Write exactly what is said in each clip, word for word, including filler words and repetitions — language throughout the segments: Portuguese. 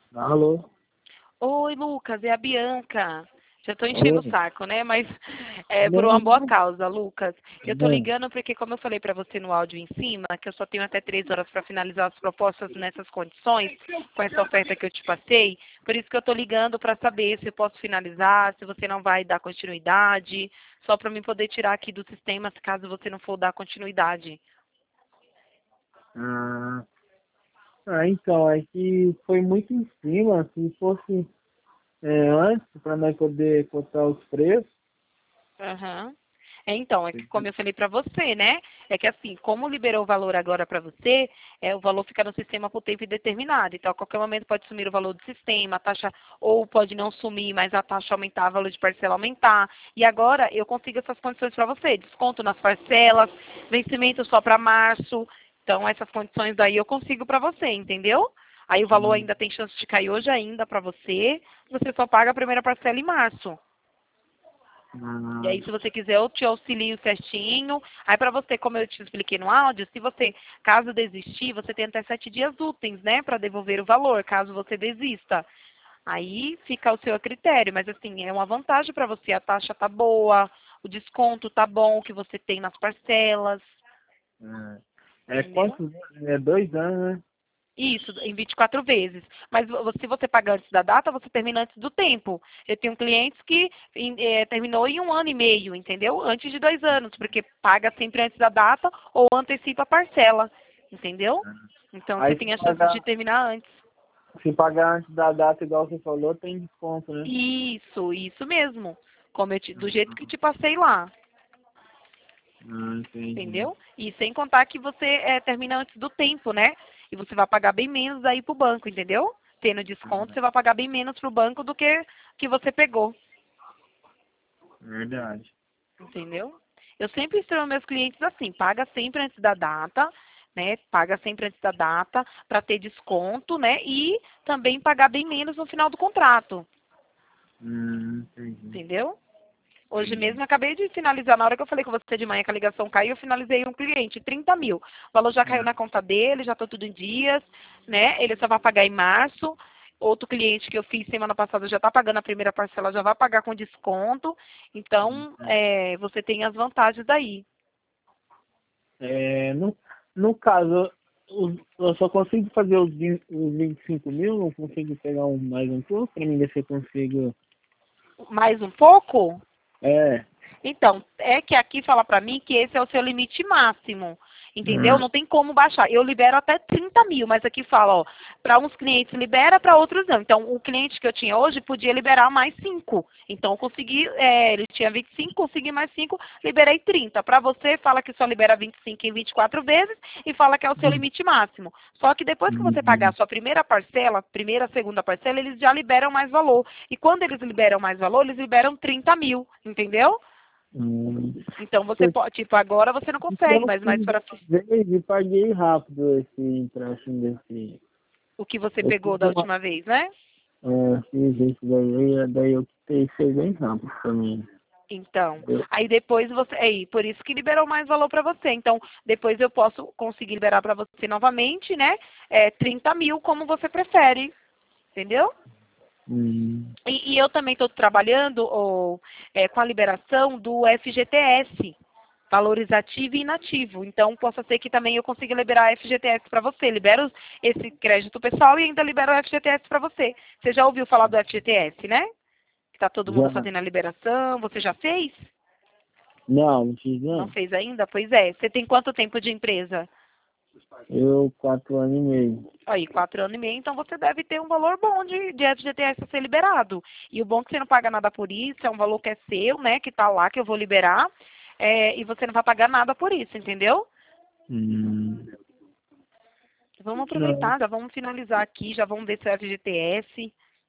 Alô? Oi, Lucas, é a Bianca. Já tô enchendo o Oi. saco, né? Mas é por Não, uma boa não. causa, Lucas. Eu tô Não. ligando porque, como eu falei pra você no áudio em cima, que eu só tenho até três horas para finalizar as propostas nessas condições, com essa oferta que eu te passei. Por isso que eu tô ligando para saber se eu posso finalizar, se você não vai dar continuidade, só para mim poder tirar aqui do sistema, caso você não for dar continuidade. Ah, ah, então, é que foi muito em cima. Se fosse é, antes, para nós poder cotar os preços. Aham. É, então, é que como eu falei para você, né? É que assim, como liberou o valor agora para você, é, o valor fica no sistema por tempo indeterminado. Então, a qualquer momento pode sumir o valor do sistema, a taxa, ou pode não sumir, mas a taxa aumentar, o valor de parcela aumentar. E agora eu consigo essas condições para você. Desconto nas parcelas, vencimento só para março. Então, essas condições daí eu consigo para você, entendeu? Aí o valor Hum, ainda tem chance de cair hoje ainda para você. Você só paga a primeira parcela em março. E ah, aí, se você quiser, eu te auxilio certinho. Aí, para você, como eu te expliquei no áudio, se você, caso desistir, você tem até sete dias úteis, né, para devolver o valor, caso você desista. Aí fica ao seu critério, mas assim, é uma vantagem para você. A taxa tá boa, o desconto tá bom que você tem nas parcelas, ah. É entendeu? quantos? É dois anos, né? Isso, em vinte e quatro vezes. Mas vo- se você pagar antes da data, você termina antes do tempo. Eu tenho clientes que em- eh, terminou em um ano e meio, entendeu? Antes de dois anos, porque paga sempre antes da data ou antecipa a parcela, entendeu? Então você Aí tem se a chance de pagar, terminar antes. se pagar antes da data, igual você falou, tem desconto, né? Isso, isso mesmo. Como eu te- do jeito que te passei lá, Ah, entendi. entendeu? E sem contar que você eh, termina antes do tempo, né? E você vai pagar bem menos aí pro banco, entendeu? Tendo desconto, você vai pagar bem menos pro banco do que que você pegou, Verdade. entendeu? Eu sempre instruo meus clientes assim, paga sempre antes da data, né? Paga sempre antes da data para ter desconto, né? E também pagar bem menos no final do contrato, Hum, entendi. entendeu? Hoje Entendi. mesmo eu acabei de finalizar, na hora que eu falei com você de manhã que a ligação caiu, eu finalizei um cliente, trinta mil. O valor já caiu na conta dele, já está tudo em dias, né? Ele só vai pagar em março. Outro cliente que eu fiz semana passada já está pagando a primeira parcela, já vai pagar com desconto. Então, é, você tem as vantagens daí. É, no, no caso, os- eu só consigo fazer os, vinte os vinte e cinco mil, não consigo pegar um, mais um pouco para mim ver se eu consigo. Mais um pouco? É. Então, é que aqui fala para mim que esse é o seu limite máximo, entendeu? Hum, Não tem como baixar. Eu libero até trinta mil, mas aqui fala, ó, para uns clientes libera, para outros não. Então, o cliente que eu tinha hoje podia liberar mais cinco. Então, eu consegui, é, ele tinha vinte e cinco, consegui mais cinco, liberei trinta. Para você, fala que só libera vinte e cinco em vinte e quatro vezes e fala que é o seu limite máximo. Só que depois que você pagar a hum, sua primeira parcela, primeira, segunda parcela, eles já liberam mais valor. E quando eles liberam mais valor, eles liberam trinta mil, entendeu? hum. Então você Porque pode, tipo, agora você não consegue, eu mas mais fiz para uma vez e paguei rápido esse empréstimo desse. o que você Eu pegou fiz da uma. última vez, né? É, fiz esse daí, e daí eu quitei, foi bem rápido também. Então, Eu, aí depois você, aí, por isso que liberou mais valor para você. Então, depois eu posso conseguir liberar para você novamente, né? É, trinta mil, como você prefere, entendeu? hum, E, e eu também estou trabalhando ou, é, com a liberação do F G T S, valores ativo e inativo. Então, possa ser que também eu consiga liberar F G T S para você. Libero esse crédito pessoal e ainda libero o F G T S para você. Você já ouviu falar do F G T S, né? Que está todo mundo já. fazendo a liberação. Você já fez? Não, não fiz Não não. fez ainda? Pois é. Você tem quanto tempo de empresa? Eu, quatro anos e meio. Aí, quatro anos e meio, então você deve ter um valor bom de, de F G T S a ser liberado. E o bom é que você não paga nada por isso, é um valor que é seu, né? Que está lá, que eu vou liberar. É, e você não vai pagar nada por isso, entendeu? Hum, Vamos não. aproveitar, já vamos finalizar aqui, já vamos ver se é F G T S.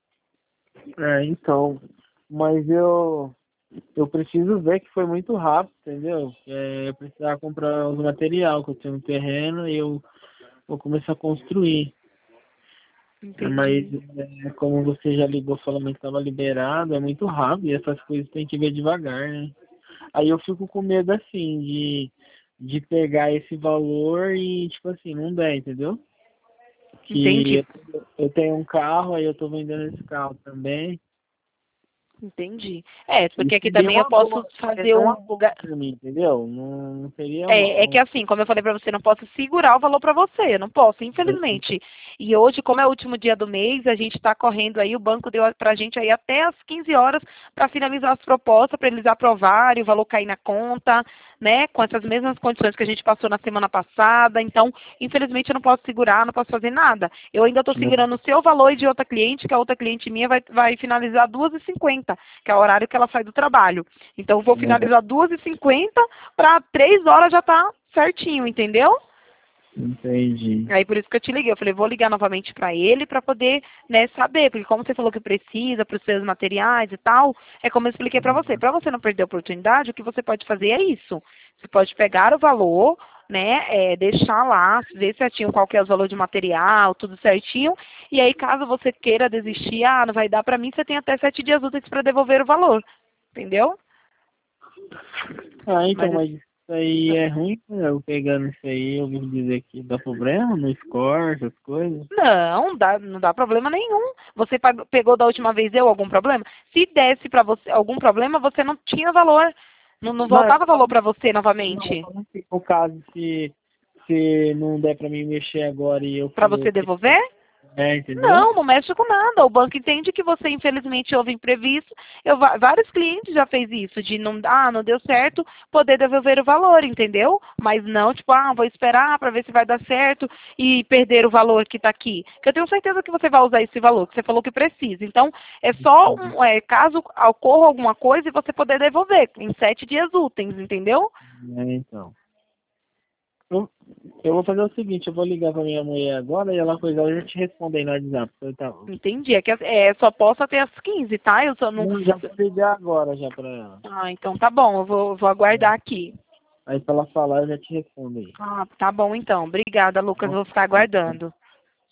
É, então, mas eu, eu preciso ver que foi muito rápido, entendeu? É, eu precisava comprar os material que eu tenho no terreno e eu vou começar a construir. É, mas Entendi. é, como você já ligou falando que estava liberado, é muito rápido e essas coisas tem que ver devagar, né? Aí eu fico com medo assim de, de pegar esse valor e tipo assim, não der, entendeu? Que Entendi. eu, eu tenho um carro, aí eu tô vendendo esse carro também. Entendi. É, E porque aqui seria também eu uma posso boa, fazer seria um... uma boa pra mim, entendeu? Não, não seria É, é mal. que assim, como eu falei pra você, eu não posso segurar o valor pra você, eu não posso, infelizmente. E hoje, como é o último dia do mês, a gente está correndo aí, o banco deu pra gente aí até as quinze horas para finalizar as propostas, para eles aprovarem, o valor cair na conta, né, com essas mesmas condições que a gente passou na semana passada. Então, infelizmente, eu não posso segurar, não posso fazer nada. Eu ainda estou segurando o seu valor e de outra cliente, que a outra cliente minha vai, vai finalizar duas e cinquenta, que é o horário que ela sai do trabalho. Então, eu vou finalizar duas e cinquenta para três horas já tá certinho, entendeu? Entendi. Aí por isso que eu te liguei. Eu falei, vou ligar novamente para ele para poder, né, saber, porque como você falou que precisa para os seus materiais e tal, é como eu expliquei para você. Para você não perder a oportunidade, o que você pode fazer é isso. Você pode pegar o valor, né, é, deixar lá, ver certinho qual que é o valor de material, tudo certinho, e aí caso você queira desistir, ah, não vai dar para mim, você tem até sete dias úteis para devolver o valor, entendeu? Ah, então, Mas mas isso aí é ruim, né? Eu pegando isso aí, eu ouvi dizer que dá problema no score, essas coisas. não, dá, não dá problema nenhum. Você pag- pegou da última vez eu algum problema? Se desse para você algum problema, você não tinha valor. Não, não Não, eu voltava valor para você novamente. não sei no caso se, se não der pra mim mexer agora e eu Para for. você devolver? É, entendeu? Não, não mexe com nada. O banco entende que você, infelizmente, houve imprevisto. Eu, va- vários clientes já fez isso, de não, ah, não deu certo, poder devolver o valor, entendeu? Mas não, tipo, ah, vou esperar para ver se vai dar certo e perder o valor que está aqui. Que eu tenho certeza que você vai usar esse valor, que você falou que precisa. Então, é só um, é, caso ocorra alguma coisa e você poder devolver em sete dias úteis, entendeu? É, então. Eu, eu vou fazer o seguinte, eu vou ligar pra minha mulher agora e ela coisa, eu já te respondo aí no WhatsApp. Eu, tá, Entendi. É que é, só posso até as quinze, tá? Eu só não. não, já vou ligar agora já pra ela. Ah, então tá bom, eu vou, vou aguardar aqui. Aí pra ela falar, eu já te respondo aí. Ah, tá bom então. Obrigada, Lucas. Tá Vou ficar bom? aguardando.